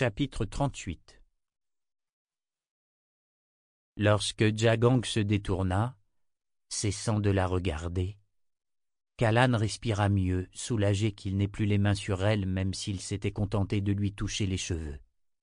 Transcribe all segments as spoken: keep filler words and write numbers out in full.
Chapitre trente-huit. Lorsque Jagang se détourna, cessant de la regarder, Callan respira mieux, soulagé qu'il n'ait plus les mains sur elle, même s'il s'était contenté de lui toucher les cheveux.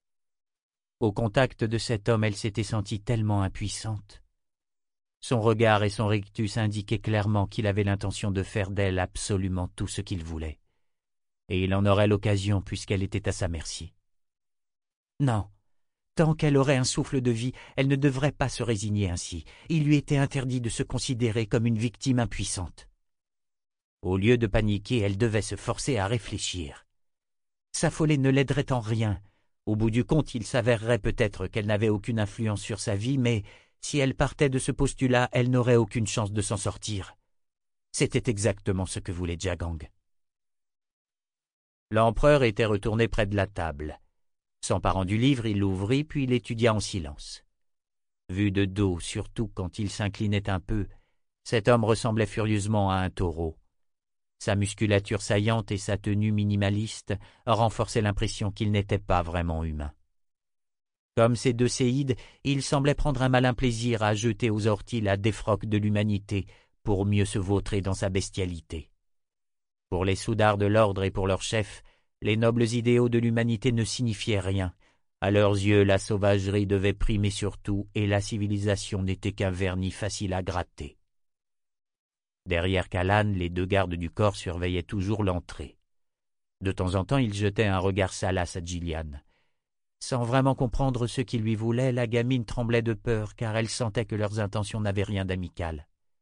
Au contact de cet homme, elle s'était sentie tellement impuissante. Son regard et son rictus indiquaient clairement qu'il avait l'intention de faire d'elle absolument tout ce qu'il voulait, et il en aurait l'occasion puisqu'elle était à sa merci. Non, tant qu'elle aurait un souffle de vie, elle ne devrait pas se résigner ainsi. Il lui était interdit de se considérer comme une victime impuissante. Au lieu de paniquer, elle devait se forcer à réfléchir. S'affoler ne l'aiderait en rien. Au bout du compte, il s'avérerait peut-être qu'elle n'avait aucune influence sur sa vie, mais si elle partait de ce postulat, elle n'aurait aucune chance de s'en sortir. C'était exactement ce que voulait Jagang. L'empereur était retourné près de la table. S'emparant du livre, il l'ouvrit, puis l'étudia en silence. Vu de dos, surtout quand il s'inclinait un peu, cet homme ressemblait furieusement à un taureau. Sa musculature saillante et sa tenue minimaliste renforçaient l'impression qu'il n'était pas vraiment humain. Comme ces deux séides, il semblait prendre un malin plaisir à jeter aux orties la défroque de l'humanité pour mieux se vautrer dans sa bestialité. Pour les soudards de l'ordre et pour leurs chefs, les nobles idéaux de l'humanité ne signifiaient rien. À leurs yeux, la sauvagerie devait primer sur tout et la civilisation n'était qu'un vernis facile à gratter. Derrière Callan, les deux gardes du corps surveillaient toujours l'entrée. De temps en temps, ils jetaient un regard salace à Gillian. Sans vraiment comprendre ce qu'ils lui voulaient, la gamine tremblait de peur car elle sentait que leurs intentions n'avaient rien d'amical.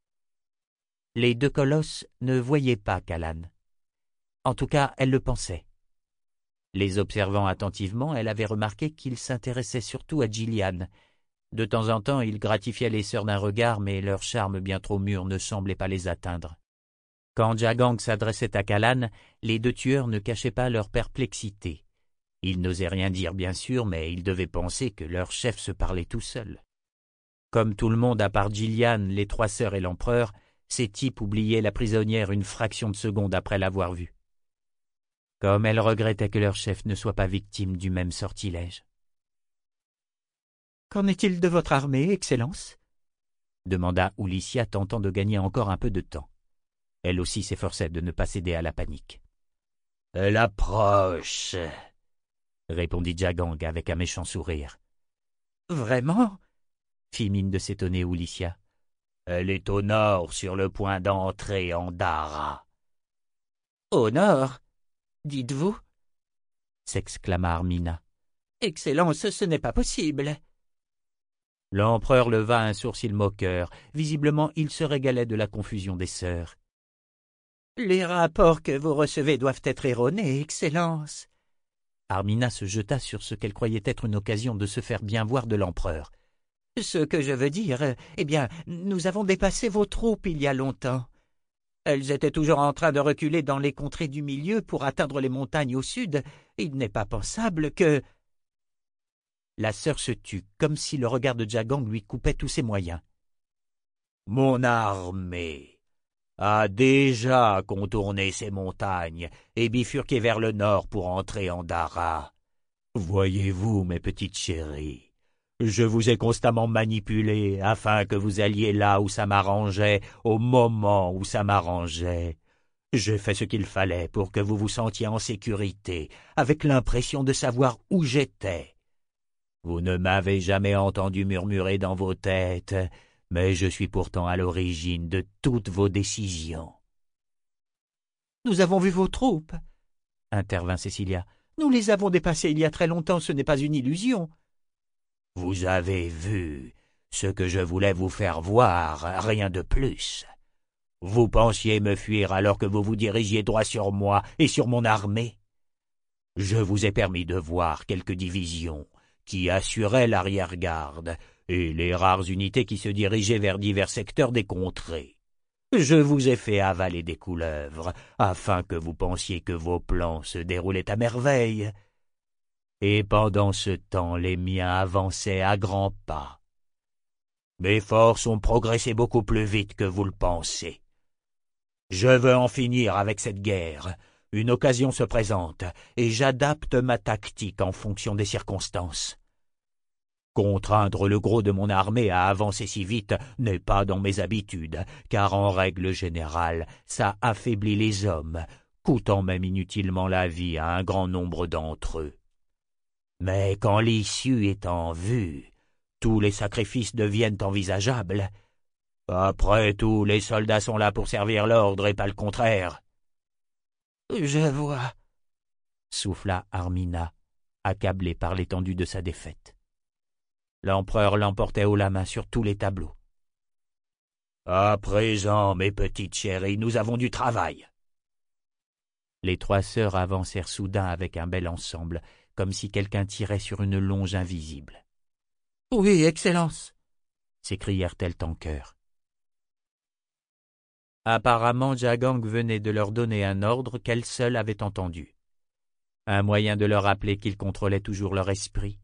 Les deux colosses ne voyaient pas Callan. En tout cas, elle le pensait. Les observant attentivement, elle avait remarqué qu'il s'intéressait surtout à Gillian. De temps en temps, il gratifiait les sœurs d'un regard, mais leur charme bien trop mûr ne semblait pas les atteindre. Quand Jagang s'adressait à Callan, les deux tueurs ne cachaient pas leur perplexité. Ils n'osaient rien dire, bien sûr, mais ils devaient penser que leur chef se parlait tout seul. Comme tout le monde à part Gillian, les trois sœurs et l'empereur, ces types oubliaient la prisonnière une fraction de seconde après l'avoir vue. Comme elles regrettaient que leur chef ne soit pas victime du même sortilège. « Qu'en est-il de votre armée, Excellence ?» demanda Ulissia, tentant de gagner encore un peu de temps. Elle aussi s'efforçait de ne pas céder à la panique. « Elle approche !» répondit Jagang avec un méchant sourire. « Vraiment ?» fit mine de s'étonner Ulissia. « Elle est au nord, sur le point d'entrer en Dara. »« Au nord, dites-vous » s'exclama Armina. « Excellence, ce n'est pas possible. » L'empereur leva un sourcil moqueur. Visiblement, il se régalait de la confusion des sœurs. « Les rapports que vous recevez doivent être erronés, Excellence. » Armina se jeta sur ce qu'elle croyait être une occasion de se faire bien voir de l'empereur. « Ce que je veux dire, eh bien, nous avons dépassé vos troupes il y a longtemps. Elles étaient toujours en train de reculer dans les contrées du milieu pour atteindre les montagnes au sud. Il n'est pas pensable que... » La sœur se tut, comme si le regard de Jagang lui coupait tous ses moyens. « Mon armée a déjà contourné ces montagnes et bifurqué vers le nord pour entrer en Dara. Voyez-vous, mes petites chéries, je vous ai constamment manipulé afin que vous alliez là où ça m'arrangeait, au moment où ça m'arrangeait. J'ai fait ce qu'il fallait pour que vous vous sentiez en sécurité, avec l'impression de savoir où j'étais. Vous ne m'avez jamais entendu murmurer dans vos têtes, mais je suis pourtant à l'origine de toutes vos décisions. »« Nous avons vu vos troupes, » intervint Cecilia. « Nous les avons dépassées il y a très longtemps, ce n'est pas une illusion. »« Vous avez vu ce que je voulais vous faire voir, rien de plus. Vous pensiez me fuir alors que vous vous dirigiez droit sur moi et sur mon armée. Je vous ai permis de voir quelques divisions qui assuraient l'arrière-garde, et les rares unités qui se dirigeaient vers divers secteurs des contrées. Je vous ai fait avaler des couleuvres, afin que vous pensiez que vos plans se déroulaient à merveille. Et pendant ce temps, les miens avançaient à grands pas. Mes forces ont progressé beaucoup plus vite que vous le pensez. Je veux en finir avec cette guerre, Une occasion se présente, et j'adapte ma tactique en fonction des circonstances. Contraindre le gros de mon armée à avancer si vite n'est pas dans mes habitudes, car en règle générale, ça affaiblit les hommes, coûtant même inutilement la vie à un grand nombre d'entre eux. Mais quand l'issue est en vue, tous les sacrifices deviennent envisageables. Après tout, les soldats sont là pour servir l'ordre et pas le contraire. « Je vois, » souffla Armina, accablé par l'étendue de sa défaite. L'empereur l'emportait haut la main sur tous les tableaux. « À présent, mes petites chéries, nous avons du travail. » Les trois sœurs avancèrent soudain avec un bel ensemble, comme si quelqu'un tirait sur une longe invisible. « Oui, Excellence !» s'écrièrent-elles en chœur. Apparemment, Jagang venait de leur donner un ordre qu'elles seules avaient entendu. Un moyen de leur rappeler qu'ils contrôlaient toujours leur esprit.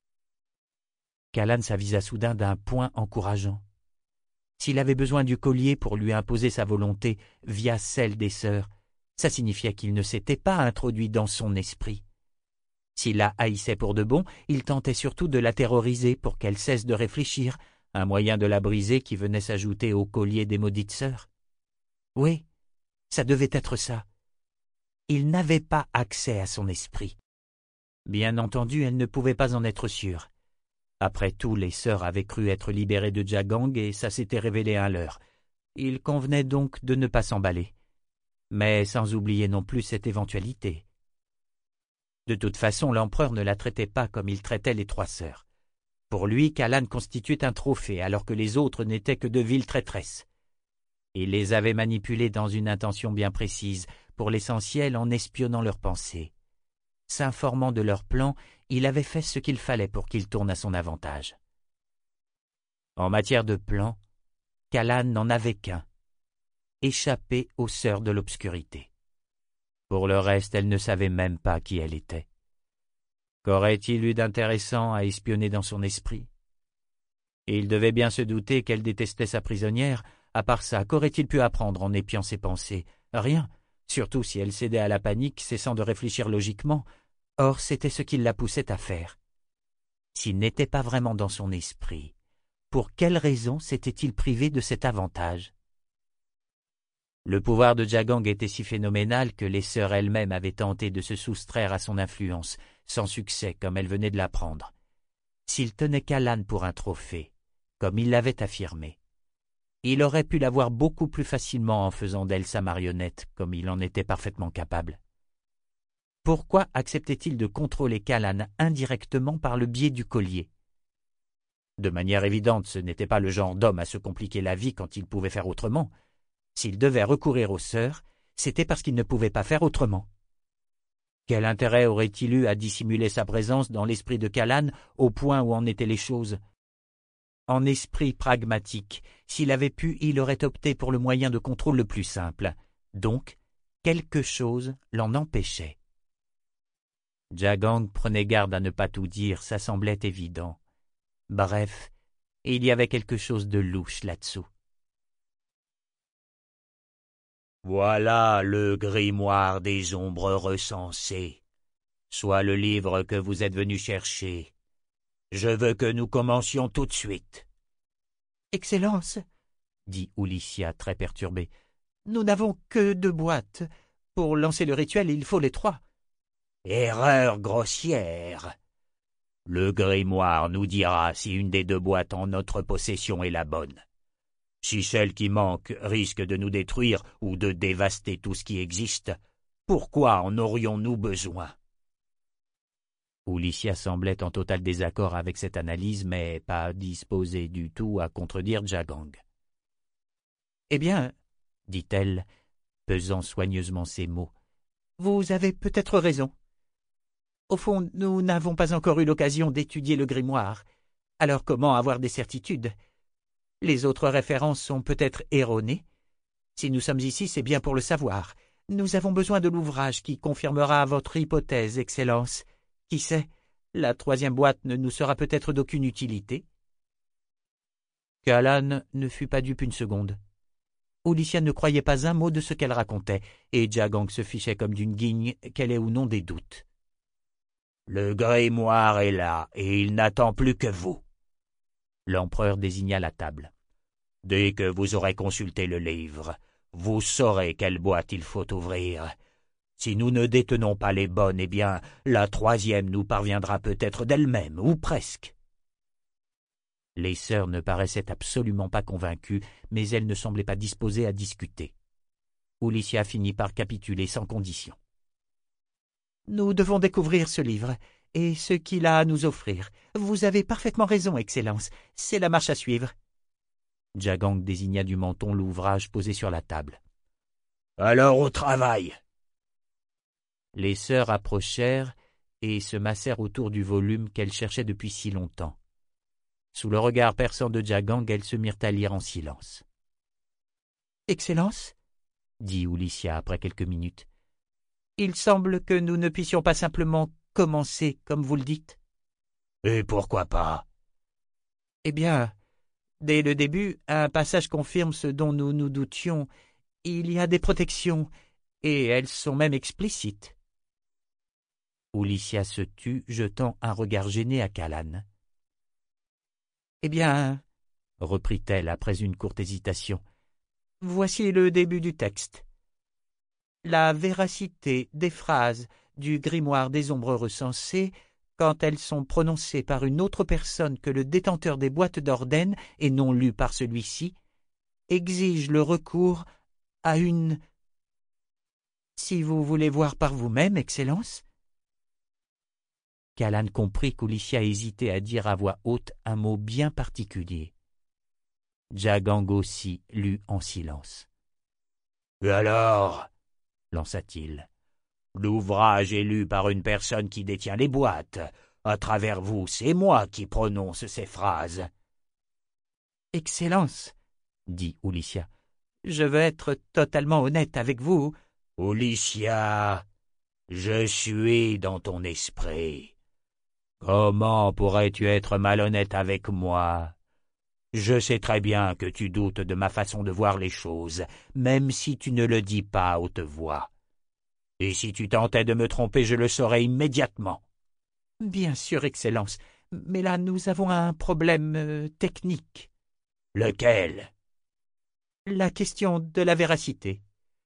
Callan s'avisa soudain d'un point encourageant. S'il avait besoin du collier pour lui imposer sa volonté via celle des sœurs, ça signifiait qu'il ne s'était pas introduit dans son esprit. S'il la haïssait pour de bon, il tentait surtout de la terroriser pour qu'elle cesse de réfléchir, un moyen de la briser qui venait s'ajouter au collier des maudites sœurs. Oui, ça devait être ça. Il n'avait pas accès à son esprit. Bien entendu, elle ne pouvait pas en être sûre. Après tout, les sœurs avaient cru être libérées de Jagang et ça s'était révélé un leurre. Il convenait donc de ne pas s'emballer. Mais sans oublier non plus cette éventualité. De toute façon, l'empereur ne la traitait pas comme il traitait les trois sœurs. Pour lui, Callan constituait un trophée, alors que les autres n'étaient que de viles traîtresses. Il les avait manipulées dans une intention bien précise, pour l'essentiel en espionnant leurs pensées. S'informant de leurs plans, il avait fait ce qu'il fallait pour qu'ils tournent à son avantage. En matière de plans, Callan n'en avait qu'un, échapper aux sœurs de l'obscurité. Pour le reste, elle ne savait même pas qui elle était. Qu'aurait-il eu d'intéressant à espionner dans son esprit? Il devait bien se douter qu'elle détestait sa prisonnière. À part ça, qu'aurait-il pu apprendre en épiant ses pensées? Rien, surtout si elle cédait à la panique, cessant de réfléchir logiquement. Or, c'était ce qui la poussait à faire. S'il n'était pas vraiment dans son esprit, pour quelle raison s'était-il privé de cet avantage? Le pouvoir de Jagang était si phénoménal que les sœurs elles-mêmes avaient tenté de se soustraire à son influence, sans succès comme elles venaient de l'apprendre. S'il tenait Callan pour un trophée, comme il l'avait affirmé, il aurait pu l'avoir beaucoup plus facilement en faisant d'elle sa marionnette, comme il en était parfaitement capable. Pourquoi acceptait-il de contrôler Callan indirectement par le biais du collier? De manière évidente, ce n'était pas le genre d'homme à se compliquer la vie quand il pouvait faire autrement. S'il devait recourir aux sœurs, c'était parce qu'il ne pouvait pas faire autrement. Quel intérêt aurait-il eu à dissimuler sa présence dans l'esprit de Callan au point où en étaient les choses? En esprit pragmatique, s'il avait pu, il aurait opté pour le moyen de contrôle le plus simple. Donc, quelque chose l'en empêchait. Jagang prenait garde à ne pas tout dire, ça semblait évident. Bref, il y avait quelque chose de louche là-dessous. Voilà le grimoire des ombres recensées, soit le livre que vous êtes venu chercher. Je veux que nous commencions tout de suite. « Excellence, » dit Ulissia très perturbée, « nous n'avons que deux boîtes. Pour lancer le rituel, il faut les trois. » Erreur grossière. Le grimoire nous dira si une des deux boîtes en notre possession est la bonne. Si celle qui manque risque de nous détruire ou de dévaster tout ce qui existe, pourquoi en aurions-nous besoin? Ulissia semblait en total désaccord avec cette analyse, mais pas disposée du tout à contredire Jagang. « Eh bien, dit-elle, pesant soigneusement ses mots, vous avez peut-être raison. Au fond, nous n'avons pas encore eu l'occasion d'étudier le grimoire. Alors comment avoir des certitudes? Les autres références sont peut-être erronées. Si nous sommes ici, c'est bien pour le savoir. Nous avons besoin de l'ouvrage qui confirmera votre hypothèse, Excellence. Qui sait, la troisième boîte ne nous sera peut-être d'aucune utilité. » Callan ne fut pas dupe une seconde. Ulissia ne croyait pas un mot de ce qu'elle racontait, et Djagong se fichait comme d'une guigne qu'elle ait ou non des doutes. « Le grimoire est là, et il n'attend plus que vous. » L'empereur désigna la table. « Dès que vous aurez consulté le livre, vous saurez quelle boîte il faut ouvrir. Si nous ne détenons pas les bonnes, eh bien, la troisième nous parviendra peut-être d'elle-même, ou presque. » Les sœurs ne paraissaient absolument pas convaincues, mais elles ne semblaient pas disposées à discuter. Ulissia finit par capituler sans condition. « Nous devons découvrir ce livre, et ce qu'il a à nous offrir. Vous avez parfaitement raison, Excellence, c'est la marche à suivre. » Djagong désigna du menton l'ouvrage posé sur la table. « Alors au travail !» Les sœurs approchèrent et se massèrent autour du volume qu'elles cherchaient depuis si longtemps. Sous le regard perçant de Djagong, elles se mirent à lire en silence. « Excellence, » dit Ulissia après quelques minutes, « il semble que nous ne puissions pas simplement commencer comme vous le dites. »« Et pourquoi pas ?»« Eh bien, dès le début, un passage confirme ce dont nous nous doutions. Il y a des protections, et elles sont même explicites. » Ulissia se tut, jetant un regard gêné à Callan. « Eh bien, reprit-elle après une courte hésitation, voici le début du texte. La véracité des phrases du grimoire des ombres recensées, quand elles sont prononcées par une autre personne que le détenteur des boîtes d'Orden et non lues par celui-ci, exige le recours à une... Si vous voulez voir par vous-même, Excellence. » Callan comprit qu'Ulissia hésitait à dire à voix haute un mot bien particulier. Djagong aussi lut en silence. « Et alors ?» lança-t-il. « L'ouvrage est lu par une personne qui détient les boîtes. À travers vous, c'est moi qui prononce ces phrases. »« Excellence, » dit Ulissia, « je veux être totalement honnête avec vous. »« Ulissia, je suis dans ton esprit. Comment pourrais-tu être malhonnête avec moi? Je sais très bien que tu doutes de ma façon de voir les choses, même si tu ne le dis pas à haute voix. Et si tu tentais de me tromper, je le saurais immédiatement. »« Bien sûr, Excellence, mais là nous avons un problème euh, technique. »« Lequel ?»« La question de la véracité.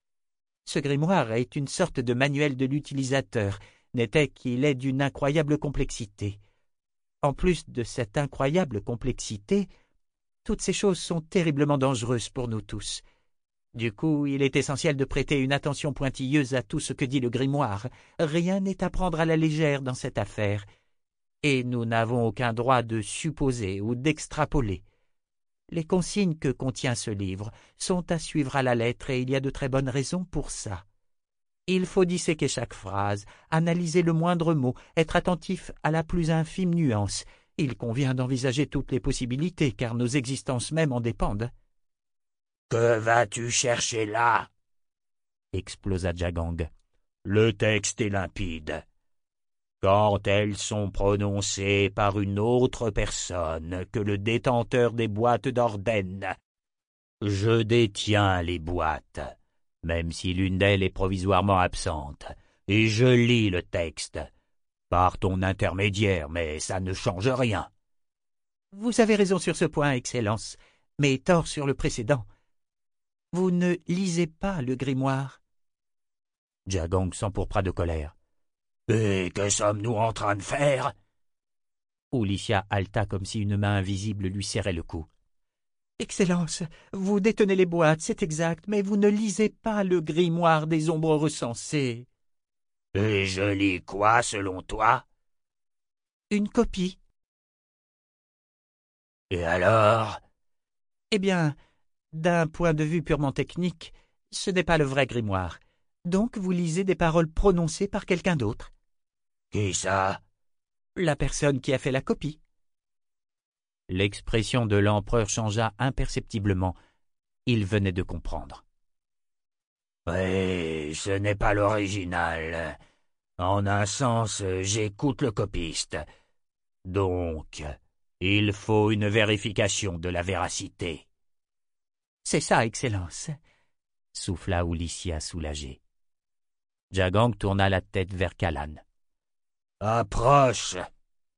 Ce grimoire est une sorte de manuel de l'utilisateur, n'était qu'il est d'une incroyable complexité. En plus de cette incroyable complexité, toutes ces choses sont terriblement dangereuses pour nous tous. Du coup, il est essentiel de prêter une attention pointilleuse à tout ce que dit le grimoire. Rien n'est à prendre à la légère dans cette affaire. Et nous n'avons aucun droit de supposer ou d'extrapoler. Les consignes que contient ce livre sont à suivre à la lettre et il y a de très bonnes raisons pour ça. Il faut disséquer chaque phrase, analyser le moindre mot, être attentif à la plus infime nuance. Il convient d'envisager toutes les possibilités, car nos existences mêmes en dépendent. « Que vas-tu chercher là ?» explosa Djagong. « Le texte est limpide. Quand elles sont prononcées par une autre personne que le détenteur des boîtes d'Orden, je détiens les boîtes, même si l'une d'elles est provisoirement absente, et je lis le texte, par ton intermédiaire, mais ça ne change rien. »« Vous avez raison sur ce point, Excellence, mais tort sur le précédent. Vous ne lisez pas le grimoire. » Djagong s'empourpra de colère. « Et que sommes-nous en train de faire ?» Ulissia haleta comme si une main invisible lui serrait le cou. « Excellence, vous détenez les boîtes, c'est exact, mais vous ne lisez pas le grimoire des ombres recensées. »« Et je lis quoi, selon toi ?»« Une copie. »« Et alors ?» ?»« Eh bien, d'un point de vue purement technique, ce n'est pas le vrai grimoire. Donc vous lisez des paroles prononcées par quelqu'un d'autre. »« Qui ça ?»« La personne qui a fait la copie. » L'expression de l'empereur changea imperceptiblement. Il venait de comprendre. « Oui, ce n'est pas l'original. En un sens, j'écoute le copiste. Donc, il faut une vérification de la véracité. » C'est ça, Excellence, souffla Ulissia soulagée. Jagang tourna la tête vers Kalan. Approche.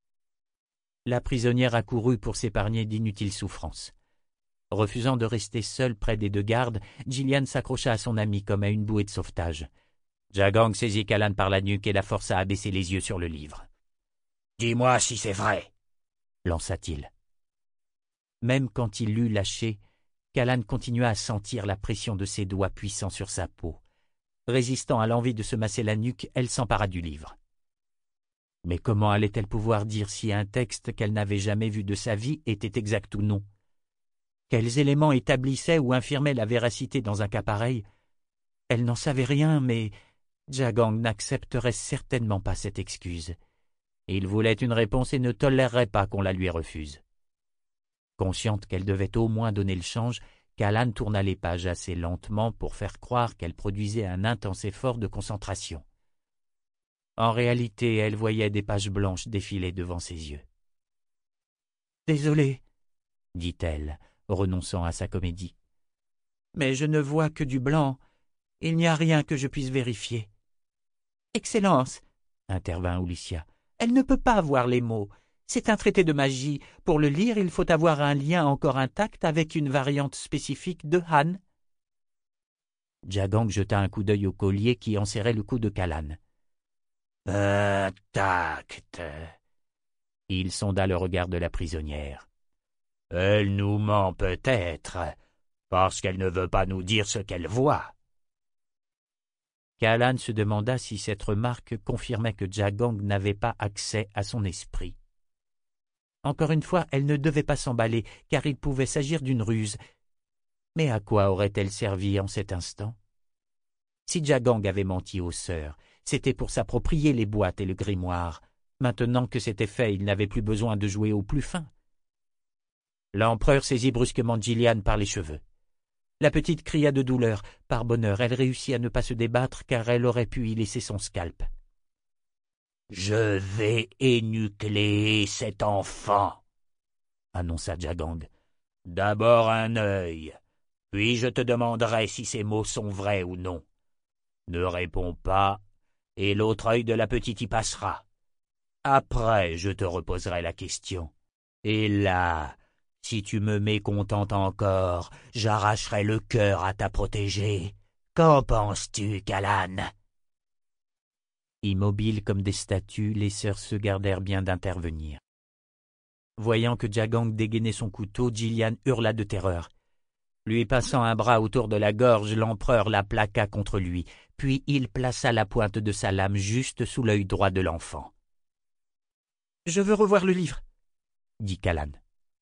La prisonnière accourut pour s'épargner d'inutiles souffrances. Refusant de rester seule près des deux gardes, Gillian s'accrocha à son ami comme à une bouée de sauvetage. Jagang saisit Kalan par la nuque et la força à baisser les yeux sur le livre. « Dis-moi si c'est vrai !» lança-t-il. Même quand il l'eut lâché, Kalan continua à sentir la pression de ses doigts puissants sur sa peau. Résistant à l'envie de se masser la nuque, elle s'empara du livre. Mais comment allait-elle pouvoir dire si un texte qu'elle n'avait jamais vu de sa vie était exact ou non? Quels éléments établissaient ou infirmaient la véracité dans un cas pareil? Elle n'en savait rien, mais Jagang n'accepterait certainement pas cette excuse. Il voulait une réponse et ne tolérerait pas qu'on la lui refuse. Consciente qu'elle devait au moins donner le change, Kalan tourna les pages assez lentement pour faire croire qu'elle produisait un intense effort de concentration. En réalité, elle voyait des pages blanches défiler devant ses yeux. « Désolée, » dit-elle, renonçant à sa comédie. « Mais je ne vois que du blanc. Il n'y a rien que je puisse vérifier. »« Excellence, » intervint Ulissia, « elle ne peut pas voir les mots. C'est un traité de magie. Pour le lire, il faut avoir un lien encore intact avec une variante spécifique de Han. » Jagang jeta un coup d'œil au collier qui enserrait le cou de Kalan. « Intact !» Il sonda le regard de la prisonnière. « Elle nous ment peut-être, parce qu'elle ne veut pas nous dire ce qu'elle voit. » Kalan se demanda si cette remarque confirmait que Jagang n'avait pas accès à son esprit. Encore une fois, elle ne devait pas s'emballer, car il pouvait s'agir d'une ruse. Mais à quoi aurait-elle servi en cet instant? Si Jagang avait menti aux sœurs, c'était pour s'approprier les boîtes et le grimoire. Maintenant que c'était fait, il n'avait plus besoin de jouer au plus fin. L'empereur saisit brusquement Gillian par les cheveux. La petite cria de douleur. Par bonheur, elle réussit à ne pas se débattre, car elle aurait pu y laisser son scalp. « Je vais énucléer cet enfant, » annonça Jagang. « D'abord un œil, puis je te demanderai si ces mots sont vrais ou non. Ne réponds pas, et l'autre œil de la petite y passera. Après, je te reposerai la question. Et là, si tu me mécontentes encore, j'arracherai le cœur à ta protégée. Qu'en penses-tu, Kalan ?» Immobiles comme des statues, les sœurs se gardèrent bien d'intervenir. Voyant que Jagang dégainait son couteau, Gillian hurla de terreur. Lui passant un bras autour de la gorge, l'empereur la plaqua contre lui, puis il plaça la pointe de sa lame juste sous l'œil droit de l'enfant. « Je veux revoir le livre, » dit Kalan.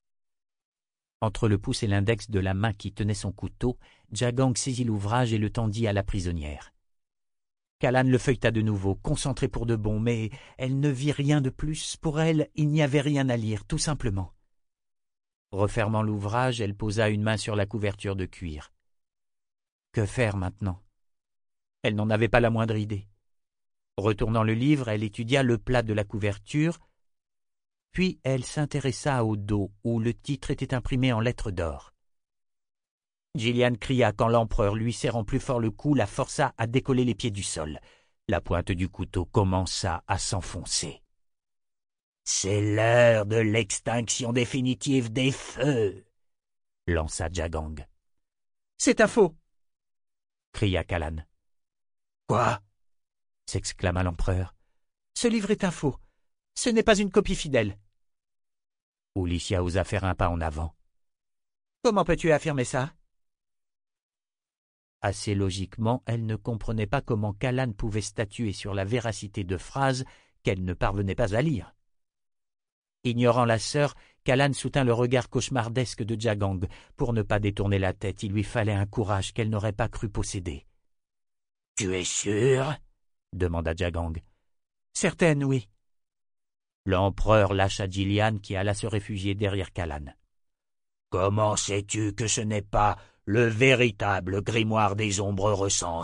Entre le pouce et l'index de la main qui tenait son couteau, Jagang saisit l'ouvrage et le tendit à la prisonnière. Kalan le feuilleta de nouveau, concentré pour de bon, mais elle ne vit rien de plus. Pour elle, il n'y avait rien à lire, tout simplement. Refermant l'ouvrage, elle posa une main sur la couverture de cuir. Que faire maintenant? Elle n'en avait pas la moindre idée. Retournant le livre, elle étudia le plat de la couverture, puis elle s'intéressa au dos, où le titre était imprimé en lettres d'or. Gillian cria quand l'empereur, lui serrant plus fort le cou, la força à décoller les pieds du sol. La pointe du couteau commença à s'enfoncer. « C'est l'heure de l'extinction définitive des feux !» lança Jagang. « C'est un faux !» cria Kalan. « Quoi ?» s'exclama l'empereur. « Ce livre est un faux. Ce n'est pas une copie fidèle. » Ulissia osa faire un pas en avant. « Comment peux-tu affirmer ça ?» Assez logiquement, elle ne comprenait pas comment Kalan pouvait statuer sur la véracité de phrases qu'elle ne parvenait pas à lire. Ignorant la sœur, Kalan soutint le regard cauchemardesque de Jagang. Pour ne pas détourner la tête, il lui fallait un courage qu'elle n'aurait pas cru posséder. « Tu es sûr ?» demanda Jagang. « Certaine, oui. » L'empereur lâcha Gillian qui alla se réfugier derrière Kalan. « Comment sais-tu que ce n'est pas le véritable grimoire des ombres recensées ?»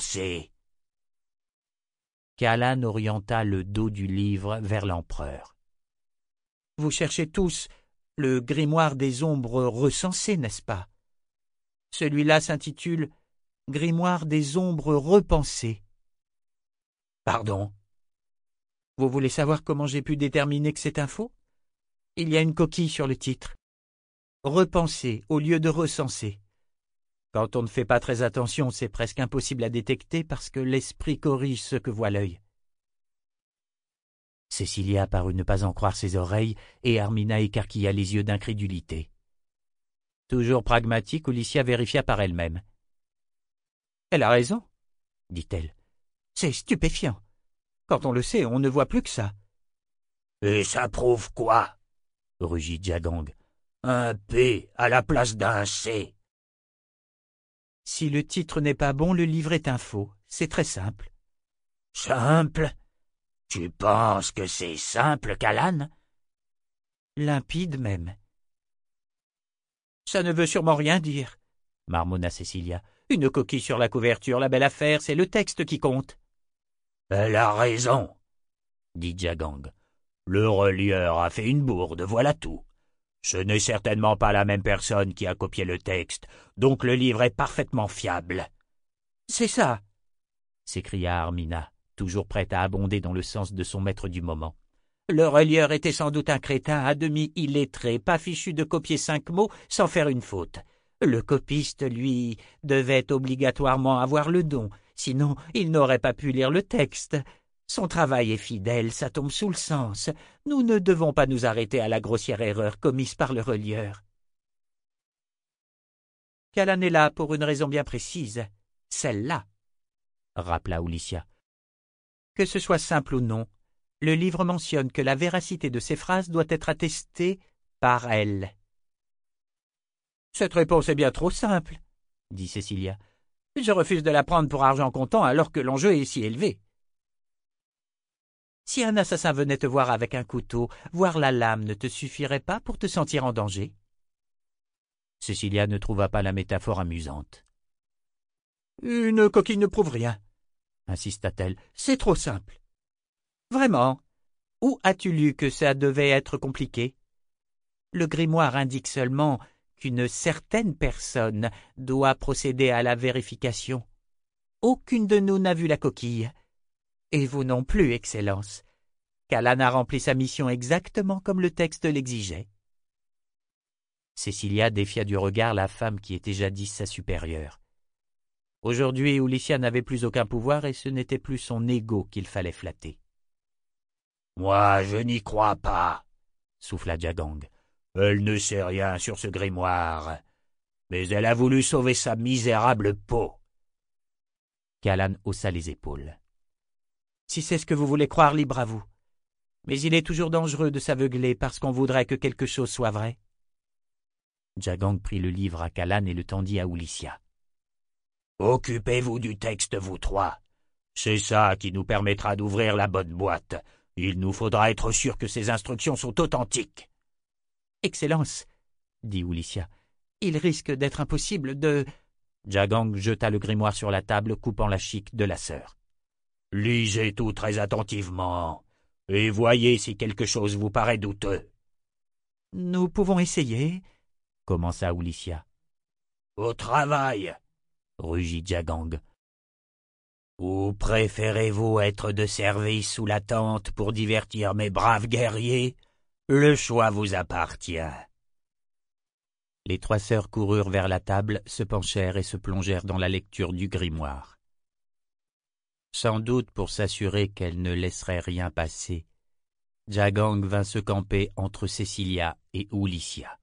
Kalan orienta le dos du livre vers l'empereur. « Vous cherchez tous le grimoire des ombres recensées, n'est-ce pas? Celui-là s'intitule « Grimoire des ombres repensées ». Pardon? Vous voulez savoir comment j'ai pu déterminer que c'est un faux? Il y a une coquille sur le titre. Repenser au lieu de recenser. Quand on ne fait pas très attention, c'est presque impossible à détecter parce que l'esprit corrige ce que voit l'œil. Cécilia parut ne pas en croire ses oreilles et Armina écarquilla les yeux d'incrédulité. Toujours pragmatique, Ulissia vérifia par elle-même. « Elle a raison, » dit-elle. « C'est stupéfiant. Quand on le sait, on ne voit plus que ça. »« Et ça prouve quoi ?» rugit Jagang. « Un P à la place d'un C. » Si le titre n'est pas bon, le livre est un faux. C'est très simple. « Simple? Tu penses que c'est simple, Callan? » Limpide même. « Ça ne veut sûrement rien dire, » marmonna Cécilia. « Une coquille sur la couverture, la belle affaire, c'est le texte qui compte. »« Elle a raison, » dit Jagang. « Le relieur a fait une bourde, voilà tout. Ce n'est certainement pas la même personne qui a copié le texte, donc le livre est parfaitement fiable. »« C'est ça !» s'écria Armina, toujours prête à abonder dans le sens de son maître du moment. Le relieur était sans doute un crétin à demi illettré, pas fichu de copier cinq mots sans faire une faute. Le copiste, lui, devait obligatoirement avoir le don, sinon il n'aurait pas pu lire le texte. Son travail est fidèle, ça tombe sous le sens. Nous ne devons pas nous arrêter à la grossière erreur commise par le relieur. Callan est là pour une raison bien précise, celle-là, rappela Ulissia. Que ce soit simple ou non, le livre mentionne que la véracité de ces phrases doit être attestée par elle. Cette réponse est bien trop simple, dit Cécilia. Je refuse de la prendre pour argent comptant alors que l'enjeu est si élevé. Si un assassin venait te voir avec un couteau, voir la lame ne te suffirait pas pour te sentir en danger? Cécilia ne trouva pas la métaphore amusante. Une coquille ne prouve rien, insista-t-elle. C'est trop simple. Vraiment? Où as-tu lu que ça devait être compliqué? Le grimoire indique seulement qu'une certaine personne doit procéder à la vérification. Aucune de nous n'a vu la coquille. Et vous non plus, Excellence. Callan a rempli sa mission exactement comme le texte l'exigeait. Cécilia défia du regard la femme qui était jadis sa supérieure. Aujourd'hui, Ulissia n'avait plus aucun pouvoir et ce n'était plus son ego qu'il fallait flatter. « Moi, je n'y crois pas, » souffla Jagang. « Elle ne sait rien sur ce grimoire, mais elle a voulu sauver sa misérable peau. » Callan haussa les épaules. « Si c'est ce que vous voulez croire, libre à vous. Mais il est toujours dangereux de s'aveugler parce qu'on voudrait que quelque chose soit vrai. » Jagang prit le livre à Callan et le tendit à Ulissia. « Occupez-vous du texte, vous trois. C'est ça qui nous permettra d'ouvrir la bonne boîte. Il nous faudra être sûr que ces instructions sont authentiques. »« Excellence, » dit Ulissia, « il risque d'être impossible de... » Jagang jeta le grimoire sur la table, coupant la chique de la sœur. « Lisez tout très attentivement, et voyez si quelque chose vous paraît douteux. »« Nous pouvons essayer, » commença Ulissia. « Au travail, » rugit Jagang. « Ou préférez-vous être de service sous la tente pour divertir mes braves guerriers? Le choix vous appartient. » Les trois sœurs coururent vers la table, se penchèrent et se plongèrent dans la lecture du grimoire. Sans doute pour s'assurer qu'elle ne laisserait rien passer, Jagang vint se camper entre Cécilia et Ulissia.